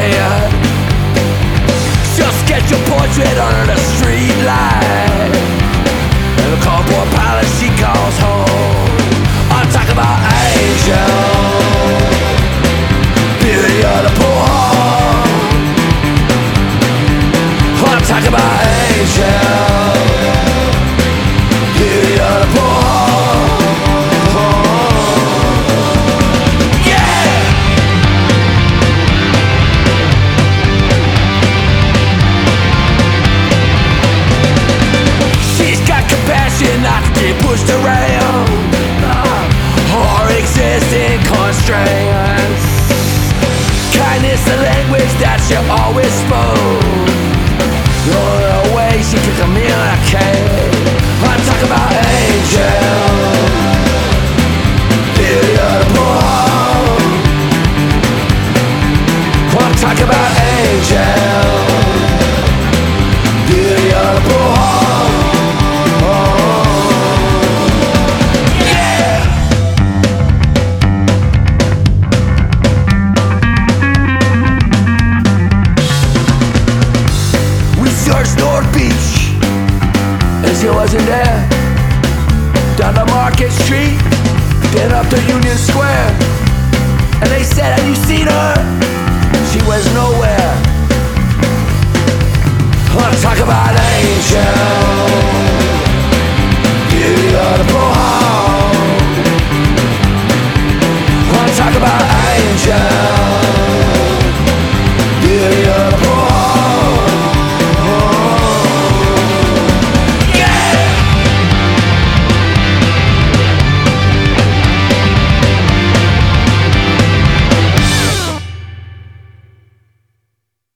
head. She'll sketch your portrait under the street light, and the cardboard palace she calls home. I'm talking about Angel, beauty of the poor. I'm talking about Angel, beauty of the poor. Not to get pushed around or existing constraints. Kindness, the language that she always spoke, the way she could communicate. I'm talking about Angel, beauty of the poor. I'm talking about Angel, beauty of the poor. North Beach, and she wasn't there. Down to Market Street, then up to Union Square.